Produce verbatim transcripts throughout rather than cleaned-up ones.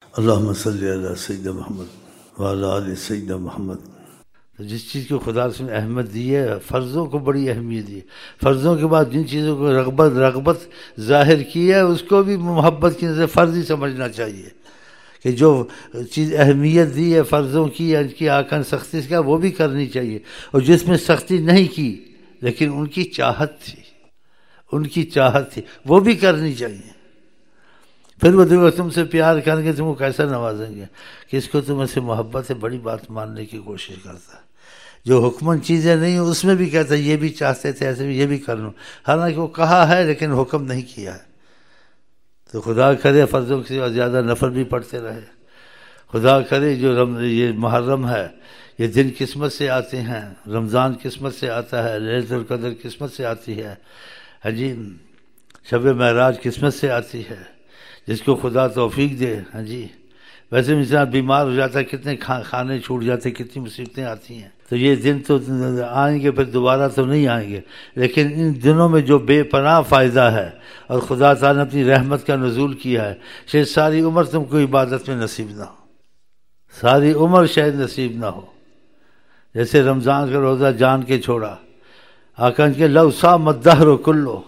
اللہم صلی علی سیدنا محمد وعلی آل سیدنا محمد۔ جس چیز کو خدا نے اہمیت دی ہے، فرضوں کو بڑی اہمیت دی ہے، فرضوں کے بعد جن چیزوں کو رغبت رغبت ظاہر کی ہے اس کو بھی محبت کی نظر فرض ہی سمجھنا چاہیے، کہ جو چیز اہمیت دی ہے فرضوں کی، ان کی آقا نے سختی کا وہ بھی کرنی چاہیے، اور جس میں سختی نہیں کی لیکن ان کی چاہت تھی ان کی چاہت تھی وہ بھی کرنی چاہیے۔ پھر وہ دیکھو تم سے پیار کریں گے تم کو کیسا نوازیں گے، کہ اس کو تم سے محبت ہے بڑی بات ماننے کی کوشش کرتا ہے، جو حکمن چیزیں نہیں ہیں اس میں بھی کہتا ہے یہ بھی چاہتے تھے ایسے بھی یہ بھی کر لوں، حالانکہ وہ کہا ہے لیکن حکم نہیں کیا ہے۔ تو خدا کرے فرضوں کے زیادہ نفل بھی پڑھتے رہے، خدا کرے جو رم یہ محرم ہے یہ دن قسمت سے آتے ہیں، رمضان قسمت سے آتا ہے، لیلۃ القدر قسمت سے آتی ہے، ہاں جی شب معراج قسمت سے آتی ہے، جس کو خدا توفیق دے۔ ہاں جی ویسے انسان بیمار ہو جاتا ہے، کتنے کھانے چھوٹ جاتے، کتنی مصیبتیں آتی ہیں، تو یہ دن تو آئیں گے پھر دوبارہ تو نہیں آئیں گے، لیکن ان دنوں میں جو بے پناہ فائدہ ہے اور خدا تعالیٰ نے اپنی رحمت کا نزول کیا ہے، شاید ساری عمر تم کو عبادت میں نصیب نہ ہو، ساری عمر شاید نصیب نہ ہو۔ جیسے رمضان کا روزہ جان کے چھوڑا، آقا کے لو صام الدہر کلو،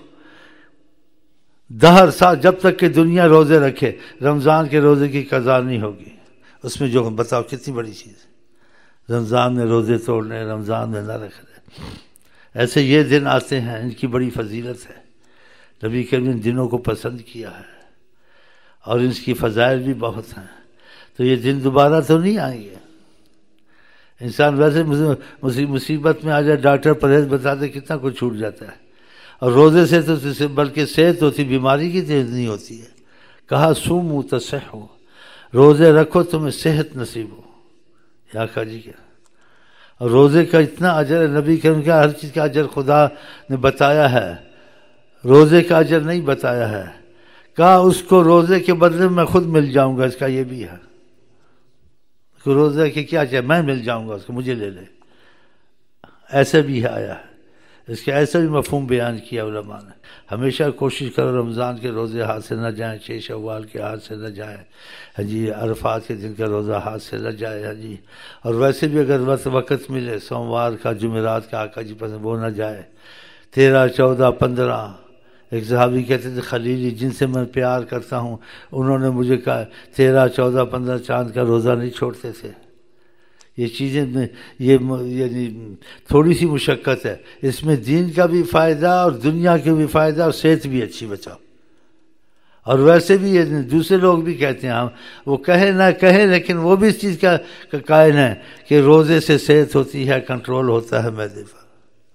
دہر سا جب تک کہ دنیا روزے رکھے رمضان کے روزے کی قضا نہیں ہوگی۔ اس میں جو بتاؤ کتنی بڑی چیز ہے، رمضان میں روزے توڑنے، رمضان میں نہ رکھنے، ایسے یہ دن آتے ہیں، ان کی بڑی فضیلت ہے، نبی کریم نے ان دنوں کو پسند کیا ہے اور اس کی فضائل بھی بہت ہیں، تو یہ دن دوبارہ تو نہیں آئیں گے۔ انسان ویسے مصیبت میں آ جائے، ڈاکٹر پرہیز بتاتے کتنا کچھ چھوٹ جاتا ہے، اور روزے سے تو بلکہ صحت ہوتی، بیماری کی نہیں ہوتی ہے۔ کہا سومو تصحو، روزے رکھو تمہیں صحت نصیب ہو، یا آقا جی کیا، اور روزے کا اتنا اجر ہے، نبی کریم کا ہر چیز کا اجر خدا نے بتایا ہے، روزے کا اجر نہیں بتایا ہے۔ کہا اس کو روزے کے بدلے میں خود مل جاؤں گا، اس کا یہ بھی ہے، روزے کے کیا چاہے میں مل جاؤں گا اس کو، مجھے لے لے، ایسے بھی آیا ہے، اس کے ایسا بھی مفہوم بیان کیا علماء نے۔ ہمیشہ کوشش کرو رمضان کے روزے ہاتھ سے نہ جائیں، چھ شوال کے ہاتھ سے نہ جائیں، ہاں جی عرفات کے دن کا روزہ ہاتھ سے نہ جائے، ہاں جی، اور ویسے بھی اگر وقت وقت ملے سوموار کا جمعرات کا آقا جی پسند وہ نہ جائے۔ تیرہ چودہ پندرہ ایک صحابی کہتے تھے خلیلی جن سے میں پیار کرتا ہوں انہوں نے مجھے کہا تیرہ چودہ پندرہ چاند کا روزہ نہیں چھوڑتے تھے۔ یہ چیزیں یہ یعنی تھوڑی سی مشقت ہے، اس میں دین کا بھی فائدہ اور دنیا کے بھی فائدہ اور صحت بھی اچھی بچاؤ۔ اور ویسے بھی یہ دوسرے لوگ بھی کہتے ہیں، ہم وہ کہے نہ کہے لیکن وہ بھی اس چیز کا قائل ہیں کہ روزے سے صحت ہوتی ہے، کنٹرول ہوتا ہے معدے پر۔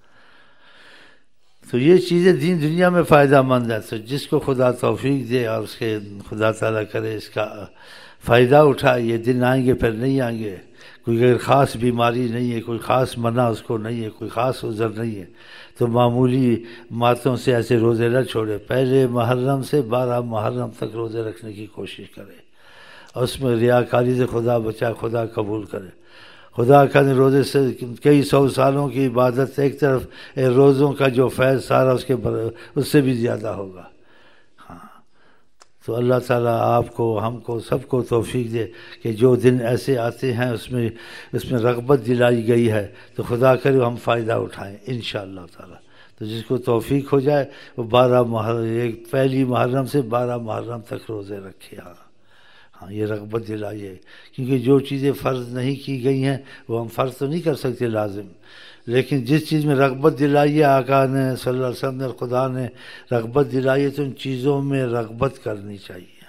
تو یہ چیزیں دین دنیا میں فائدہ مند ہے، تو جس کو خدا توفیق دے اور اس کے خدا تعالیٰ کرے اس کا فائدہ اٹھائے۔ یہ دن آئیں گے پھر نہیں آئیں گے، کوئی اگر خاص بیماری نہیں ہے، کوئی خاص منع اس کو نہیں ہے، کوئی خاص عذر نہیں ہے، تو معمولی باتوں سے ایسے روزے نہ چھوڑے، پہلے محرم سے بارہ محرم تک روزے رکھنے کی کوشش کرے، اور اس میں ریاکاری سے خدا بچائے، خدا قبول کرے۔ خدا کا روزے سے کئی سو سالوں کی عبادت ایک طرف، روزوں کا جو فیض سارا اس کے اس سے بھی زیادہ ہوگا۔ ہاں تو اللہ تعالیٰ آپ کو ہم کو سب کو توفیق دے کہ جو دن ایسے آتے ہیں اس میں اس میں رغبت دلائی گئی ہے، تو خدا کرے ہم فائدہ اٹھائیں انشاءاللہ تعالیٰ۔ تو جس کو توفیق ہو جائے وہ بارہ محرم ایک پہلی محرم سے بارہ محرم تک روزے رکھے۔ ہاں ہاں یہ رغبت دلائیے، کیونکہ جو چیزیں فرض نہیں کی گئی ہیں وہ ہم فرض تو نہیں کر سکتے لازم، لیکن جس چیز میں رغبت دلائی ہے آقا نے صلی اللہ علیہ وسلم نے، خدا نے رغبت دلائی ہے، تو ان چیزوں میں رغبت کرنی چاہیے۔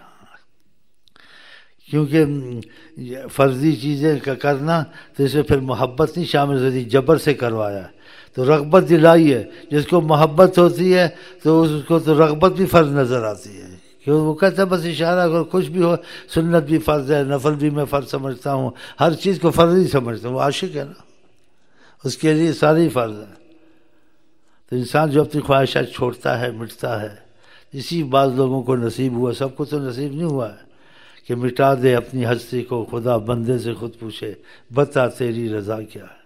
کیونکہ فرضی چیزیں کا کرنا تو اس میں پھر محبت نہیں شامل ہوتی، جبر سے کروایا ہے، تو رغبت دلائی ہے، جس کو محبت ہوتی ہے تو اس کو تو رغبت بھی فرض نظر آتی ہے، کہ وہ کہتا ہے بس اشارہ اگر کچھ بھی ہو، سنت بھی فرض ہے، نفل بھی میں فرض سمجھتا ہوں، ہر چیز کو فرض ہی سمجھتا ہوں، وہ عاشق ہے نا، اس کے لیے ساری فرض ہے۔ تو انسان جو اپنی خواہشات چھوڑتا ہے، مٹتا ہے، اسی بعض لوگوں کو نصیب ہوا، سب کو تو نصیب نہیں ہوا ہے کہ مٹا دے اپنی ہستی کو، خدا بندے سے خود پوچھے بتا تیری رضا کیا ہے۔